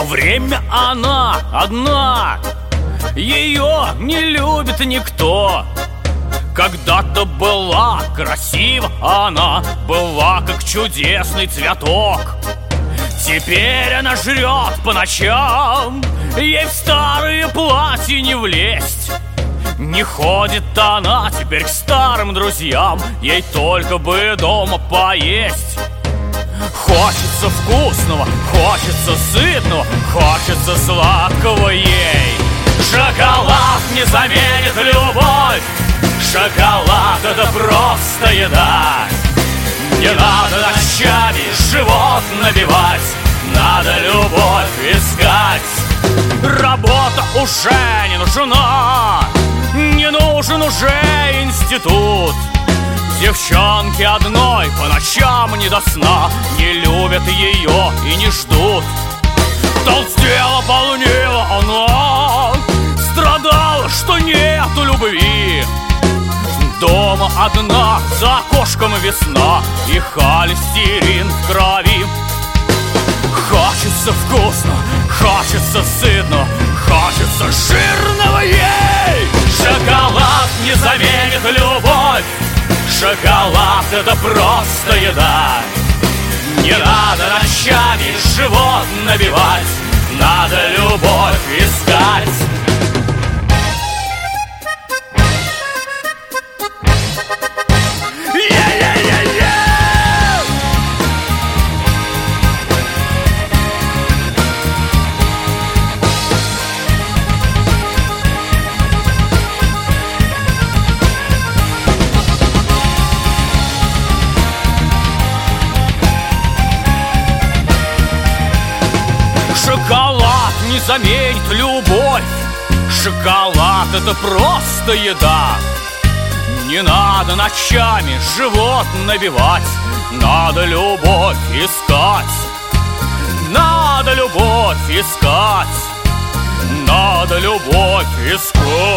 время она одна, ее не любит никто. Когда-то была красива она, была как чудесный цветок. Теперь она жрет по ночам, ей в старые платья не влезть. Не ходит она теперь к старым друзьям, ей только бы дома поесть. Хочется вкусного, хочется сытного, хочется сладкого ей. Шоколад не заменит любовь, шоколад — это просто еда. Не надо ночами живот набивать, надо любовь искать. Работа уже не нужна, не нужен уже институт. Девчонки одной по ночам не до сна, не любят ее и не ждут. Толстела, полнела она, страдала, что нету любви. Дома одна, за окошком весна, и холестерин в крови. Хочется вкусно, хочется сытно, хочется жирного ей. Шоколад не заменит любовь, шоколад — это просто еда. Не надо ночами живот набивать, надо любовь искать. Шоколад не заменит любовь, шоколад — это просто еда. Не надо ночами живот набивать, надо любовь искать. Надо любовь искать, надо любовь искать.